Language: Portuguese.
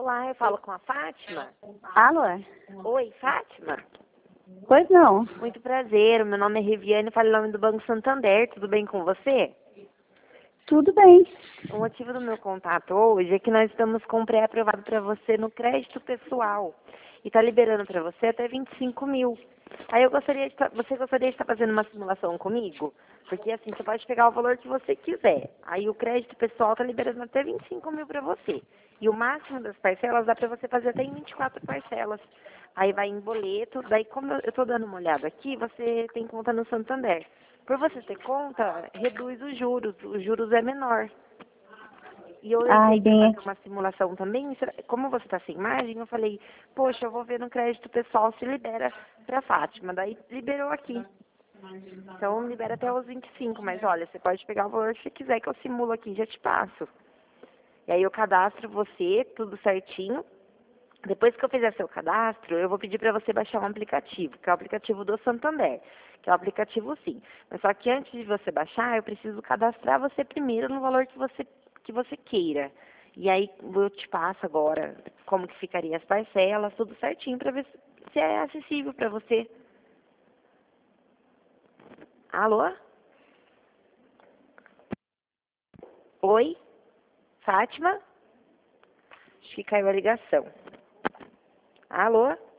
Olá, eu falo com a Fátima? Alô? Oi, Fátima? Pois não. Muito prazer, meu nome é Riviane, falo em nome do Banco Santander, tudo bem com você? Tudo bem. O motivo do meu contato hoje é que nós estamos com um pré-aprovado para você no crédito pessoal e está liberando para você até 25 mil. Aí você gostaria de estar fazendo uma simulação comigo? Porque assim, você pode pegar o valor que você quiser. Aí o crédito pessoal está liberando até 25 mil para você. E o máximo das parcelas dá para você fazer até em 24 parcelas. Aí vai em boleto, daí como eu estou dando uma olhada aqui, você tem conta no Santander. Por você ter conta, reduz os juros é menor. E eu Ai, entrei para bem, fazer uma simulação também, como você está sem imagem, eu falei, poxa, eu vou ver no crédito pessoal se libera para Fátima. Daí liberou aqui. Então libera até os 25, mas olha, você pode pegar o valor que você quiser que eu simulo aqui e já te passo. E aí eu cadastro você, tudo certinho. Depois que eu fizer seu cadastro, eu vou pedir para você baixar um aplicativo, que é o aplicativo do Santander, que é o aplicativo Sim. Mas só que antes de você baixar, eu preciso cadastrar você primeiro no valor que você queira. E aí eu te passo agora como que ficaria as parcelas, tudo certinho, para ver se é acessível para você. Alô? Oi? Fátima? Acho que caiu a ligação. Alô?